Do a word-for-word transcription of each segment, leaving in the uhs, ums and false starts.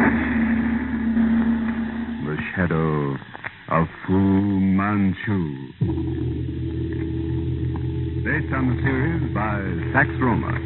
The Shadow of Fu Manchu. Based on the series by Sax Roma.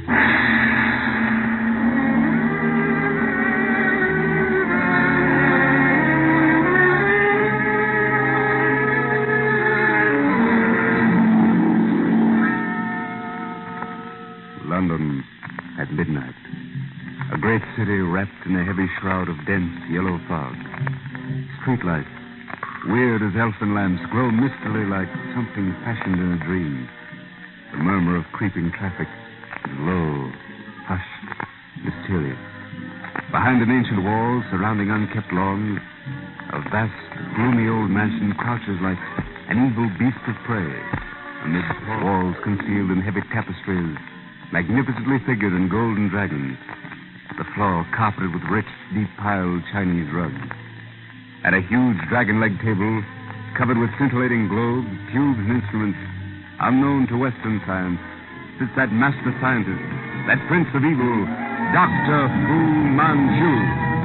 London at midnight. A great city wrapped in a heavy shroud of dense yellow fog. Streetlights, weird as elfin lamps, glow mistily like something fashioned in a dream. The murmur of creeping traffic is low, hushed, mysterious. Behind an ancient wall surrounding unkept lawns, a vast, gloomy old mansion crouches like an evil beast of prey. Amid walls concealed in heavy tapestries, magnificently figured in golden dragons. The floor carpeted with rich, deep-piled Chinese rugs. At a huge dragon-leg table, covered with scintillating globes, tubes, and instruments unknown to Western science, sits that master scientist, that prince of evil, Doctor Fu Manchu.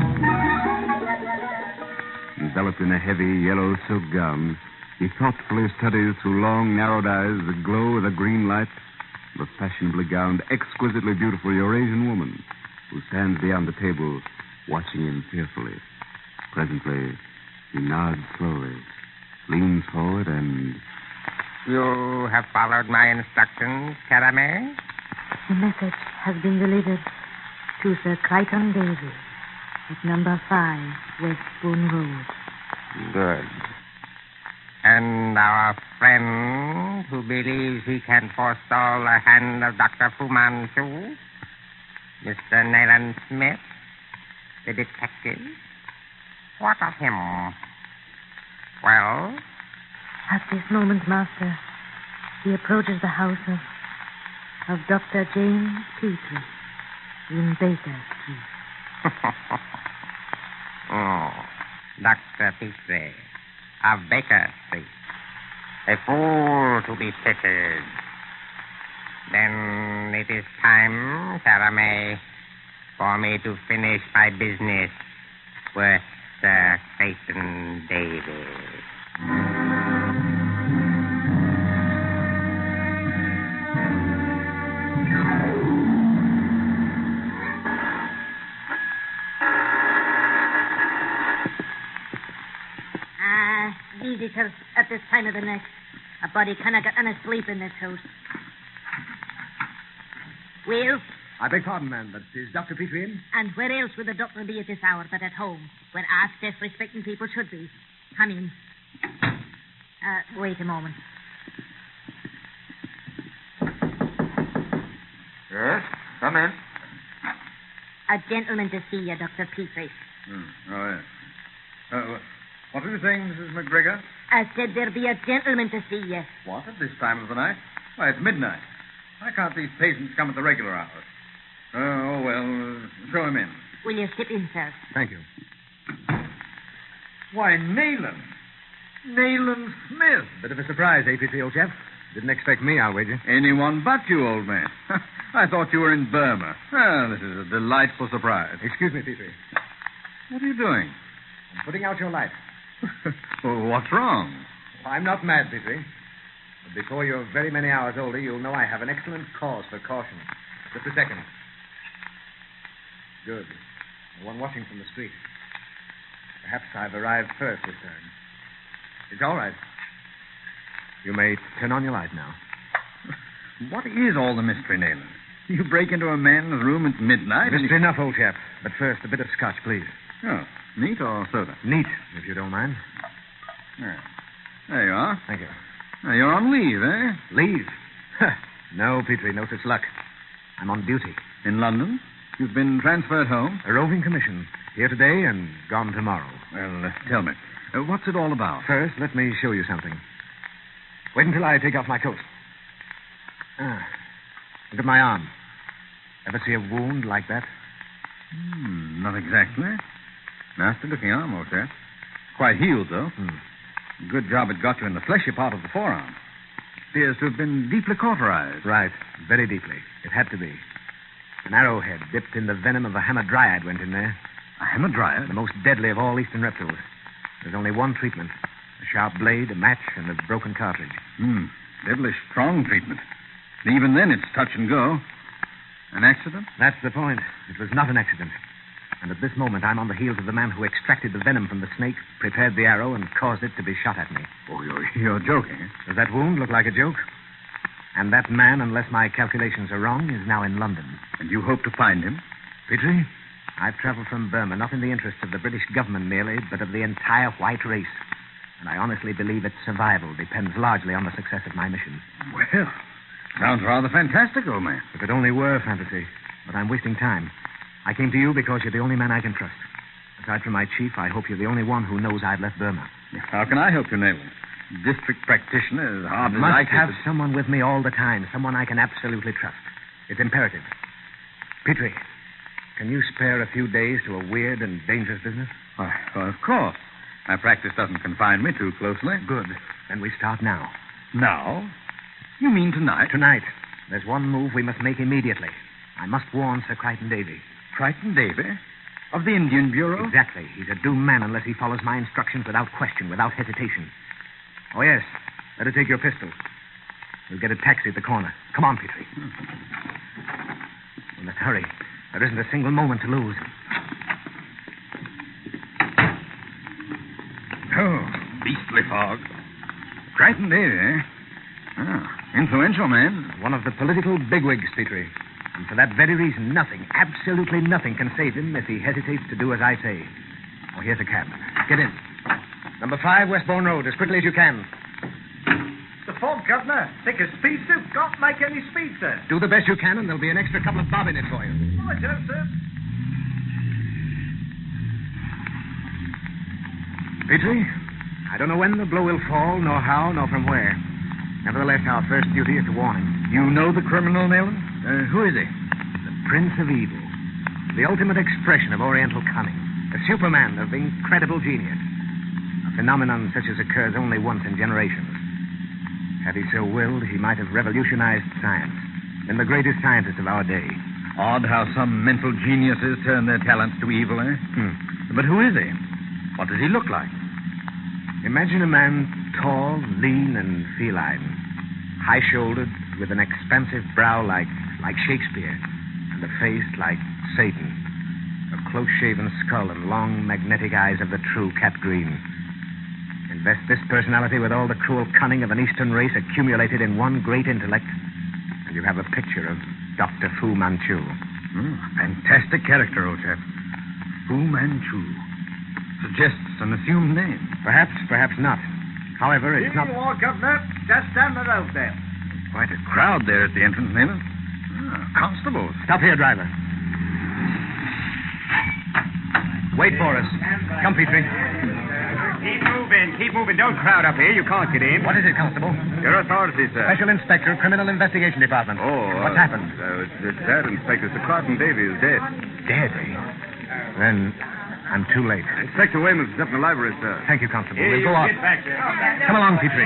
Enveloped in a heavy yellow silk gown, he thoughtfully studies through long, narrowed eyes the glow of the green light of a fashionably gowned, exquisitely beautiful Eurasian woman who stands beyond the table, watching him fearfully. Presently, he nods slowly, leans forward, and... You have followed my instructions, Caramel? The message has been delivered to Sir Crichton Davy at number five, West Spoon Road. Good. And our friend who believes he can forestall the hand of Doctor Fu Manchu, Mister Nayland Smith, the detective. What of him? Well? At this moment, Master, he approaches the house of, of Doctor James Petrie in Baker Street. Oh, Doctor Petrie of Baker Street. A fool to be pitied. Then it is time, Caramel, for me to finish my business with Sir Clayton Davis. Ah, visitors at this time of the night. A body cannot get any sleep in this house. Well? I beg pardon, ma'am, but is Doctor Petrie in? And where else would the doctor be at this hour but at home, where us self-respecting people should be? Come in. Uh, wait a moment. Yes? Come in. A gentleman to see you, Doctor Petrie. Hmm. Oh, yes. Uh, what are you saying, Missus McGregor? I said there'd be a gentleman to see you. What, at this time of the night? Why, it's midnight. Why can't these patients come at the regular hours? Uh, oh, well, uh, show him in. Will you step in, sir? Thank you. Why, Nayland. Nayland Smith. Bit of a surprise, eh, Petrie, old chap? Didn't expect me, I'll wager. Anyone but you, old man. I thought you were in Burma. Well, this is a delightful surprise. Excuse me, Petrie. What are you doing? I'm putting out your light. Well, what's wrong? I'm not mad, Petrie. But before you're very many hours older, you'll know I have an excellent cause for caution. Just a second. Good. The one watching from the street. Perhaps I've arrived first this time. It's all right. You may turn on your light now. What is all the mystery, Nayland? You break into a man's room at midnight Mystery and... enough, old chap. But first, a bit of scotch, please. Oh, neat or soda? Neat, if you don't mind. Yeah. There you are. Thank you. Now, you're on leave, eh? Leave? No, Petrie, no such luck. I'm on duty. In London? You've been transferred home? A roving commission. Here today and gone tomorrow. Well, uh, tell me, uh, what's it all about? First, let me show you something. Wait until I take off my coat. Ah, look at my arm. Ever see a wound like that? Hmm, not exactly. Nasty looking arm, old chap. Quite healed, though. Hmm. Good job it got you in the fleshy part of the forearm. Appears to have been deeply cauterized. Right, very deeply. It had to be. An arrowhead dipped in the venom of a hamadryad went in there. A hamadryad? The most deadly of all eastern reptiles. There's only one treatment. A sharp blade, a match, and a broken cartridge. Hmm. Devilish strong treatment. And even then, it's touch and go. An accident? That's the point. It was not an accident. And at this moment, I'm on the heels of the man who extracted the venom from the snake, prepared the arrow, and caused it to be shot at me. Oh, you're, you're joking. Eh? Does that wound look like a joke? And that man, unless my calculations are wrong, is now in London. And you hope to find him? Petrie, I've traveled from Burma, not in the interests of the British government merely, but of the entire white race. And I honestly believe its survival depends largely on the success of my mission. Well, sounds rather fantastic, old man. If it only were fantasy. But I'm wasting time. I came to you because you're the only man I can trust. Aside from my chief, I hope you're the only one who knows I've left Burma. How can I help you, Nayland? District practitioner is hardly I must likely have to... someone with me all the time, someone I can absolutely trust. It's imperative. Petrie, can you spare a few days to a weird and dangerous business? Why, well, of course. My practice doesn't confine me too closely. Good. Then we start now. Now? You mean tonight? Tonight. There's one move we must make immediately. I must warn Sir Crichton Davy. Crichton Davy? Of the Indian Bureau? Exactly. He's a doomed man unless he follows my instructions without question, without hesitation. Oh, yes. Better take your pistol. We'll get a taxi at the corner. Come on, Petrie. We must hurry. There isn't a single moment to lose. Oh, beastly fog. Crichton Davy, eh? Oh, influential man. One of the political bigwigs, Petrie. And for that very reason, nothing, absolutely nothing can save him if he hesitates to do as I say. Oh, here's a cab. Get in. Number five, Westbourne Road, as quickly as you can. The fog, Governor. Thick as pea soup. Can't make any speed, sir. Do the best you can, and there'll be an extra couple of bob in it for you. Right, sir. Petrie, I don't know when the blow will fall, nor how, nor from where. Nevertheless, our first duty is to warn him. You know the criminal, Nayland? Uh, who is he? The Prince of Evil. The ultimate expression of Oriental cunning. A Superman of incredible genius. A phenomenon such as occurs only once in generations. Had he so willed, he might have revolutionized science. Been the greatest scientist of our day. Odd how some mental geniuses turn their talents to evil, eh? Hmm. But who is he? What does he look like? Imagine a man tall, lean, and feline. High-shouldered, with an expansive brow like, like Shakespeare, and a face like Satan. A close-shaven skull and long, magnetic eyes of the true cat green. Invest this personality with all the cruel cunning of an Eastern race accumulated in one great intellect, and you have a picture of Doctor Fu Manchu. Mm, fantastic character, old chap. Fu Manchu. Suggests an assumed name. Perhaps, perhaps not. However, it's Here not... you are, Governor. Just down the road there. Quite a crowd there at the entrance, Nayland. Ah, constables. Stop here, driver. Wait for us. Come, Petrie. Keep moving, keep moving. Don't crowd up here. You can't get in. What is it, Constable? Your authority, sir. Special Inspector, Criminal Investigation Department. Oh, What's uh, happened? Uh, it's, it's that, Inspector. Sir Crichton Davy is dead. Dead. Then I'm too late. Inspector Weymouth is up in the library, sir. Thank you, Constable. Here, We'll you go on. get back there. Come along, Petrie.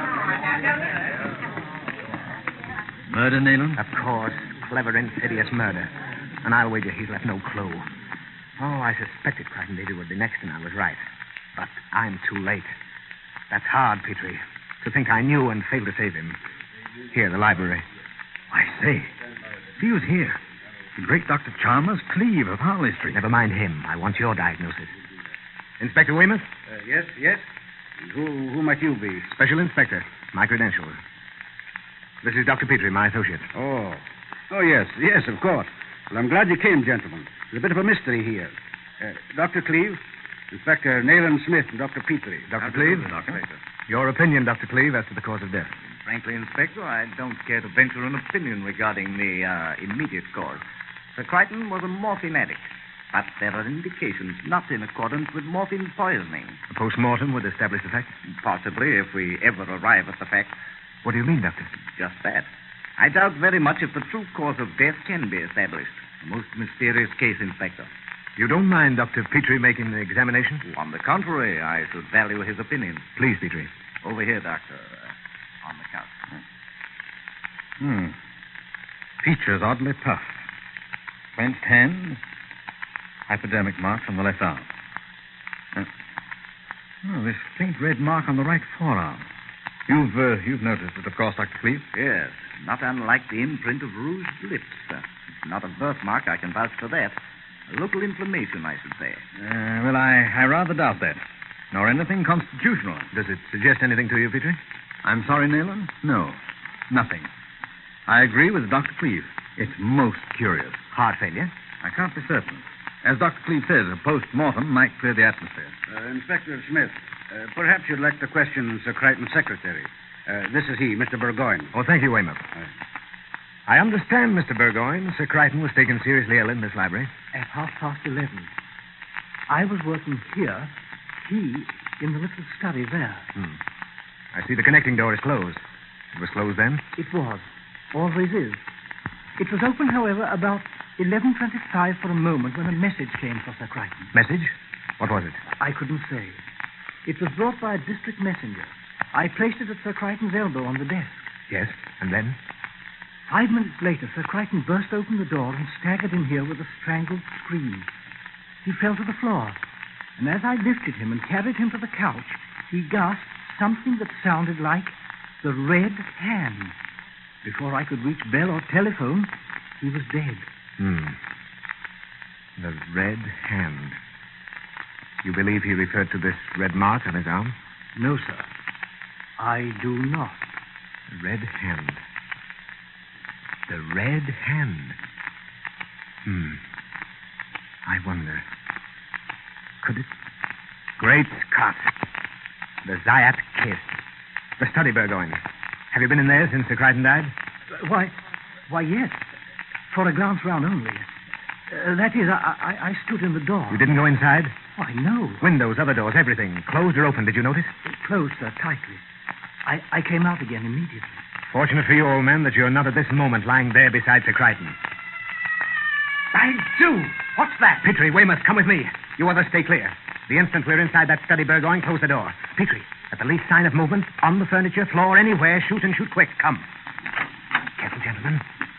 Murder, Nayland? Of course. Clever, insidious murder. And I'll wager he's left no clue. Oh, I suspected Crichton Davy would be next, and I was right. But I'm too late. That's hard, Petrie. To think I knew and failed to save him. Here, the library. I say, he was here. The great Doctor Chalmers Cleve of Harley Street. Never mind him. I want your diagnosis. Inspector Weymouth? Uh, yes, yes. Who, who might you be? Special Inspector. My credentials. This is Doctor Petrie, my associate. Oh. Oh, yes, yes, of course. Well, I'm glad you came, gentlemen. There's a bit of a mystery here. Uh, Doctor Cleve, Inspector Nayland Smith, and Doctor Petrie. Doctor Cleve? Your opinion, Doctor Cleve, as to the cause of death. Frankly, Inspector, I don't care to venture an opinion regarding the uh, immediate cause. Sir Crichton was a morphine addict, but there are indications not in accordance with morphine poisoning. A post-mortem would establish the fact? Possibly, if we ever arrive at the fact. What do you mean, Doctor? Just that. I doubt very much if the true cause of death can be established. A most mysterious case, Inspector. You don't mind Doctor Petrie making the examination? On the contrary, I should value his opinion. Please, Petrie. Over here, Doctor. Uh, on the couch. Hmm. Features oddly puffed. Clenched hands. hypodermic marks on the left arm. Uh, oh, this faint red mark on the right forearm. You've uh, you've noticed it, of course, Doctor Cleve? Yes, not unlike the imprint of rouged lips. Uh, it's not a birthmark, I can vouch for that. A local inflammation, I should say. Uh, well, I, I rather doubt that. Nor anything constitutional. Does it suggest anything to you, Petrie? I'm sorry, Nayland. No, nothing. I agree with Doctor Cleve. It's most curious. Heart failure? I can't be certain. As Doctor Cleve says, a post-mortem might clear the atmosphere. Uh, Inspector Smith, uh, perhaps you'd like to question Sir Crichton's secretary. Uh, this is he, Mister Burgoyne. Oh, thank you, Weymouth. Uh, I understand, Mister Burgoyne, Sir Crichton was taken seriously ill in this library. At half past eleven. I was working here, he in the little study there. Hmm. I see the connecting door is closed. It was closed then? It was. Always is. It was open, however, about eleven twenty-five for a moment when a message came for Sir Crichton. Message? What was it? I couldn't say. It was brought by a district messenger. I placed it at Sir Crichton's elbow on the desk. Yes, and then? Five minutes later, Sir Crichton burst open the door and staggered in here with a strangled scream. He fell to the floor, and as I lifted him and carried him to the couch, he gasped something that sounded like the red hand. Before I could reach bell or telephone, he was dead. Hmm. The red hand. You believe he referred to this red mark on his arm? No, sir. I do not. The red hand. The red hand. Hmm. I wonder. Could it... Great Scott. The Zayat kiss. The study, Burgoyne. Have you been in there since Sir Crichton died? Why, why, yes. For a glance round only. Uh, that is, I, I, I stood in the door. You didn't go inside? Why, no. Windows, other doors, everything. Closed or open, did you notice? It closed, sir, tightly. I, I came out again immediately. Fortunate for you, old man, that you're not at this moment lying there beside Sir Crichton. By Jove! What's that? Petrie, Weymouth, come with me. You others stay clear. The instant we're inside that study, Burgoyne, close the door. Petrie, at the least sign of movement, on the furniture, floor, anywhere, shoot and shoot quick. Come. Careful, gentlemen.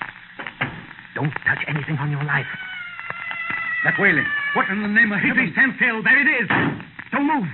Don't touch anything on your life. that wailing. What in the name of heaven? Petrie, stand still. There it is. Don't move.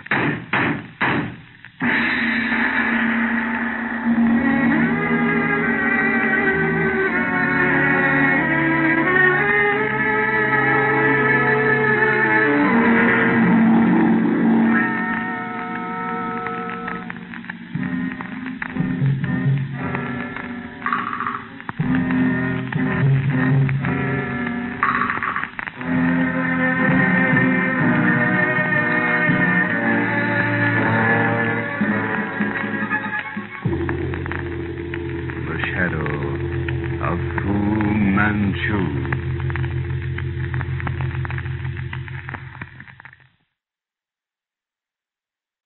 Manchu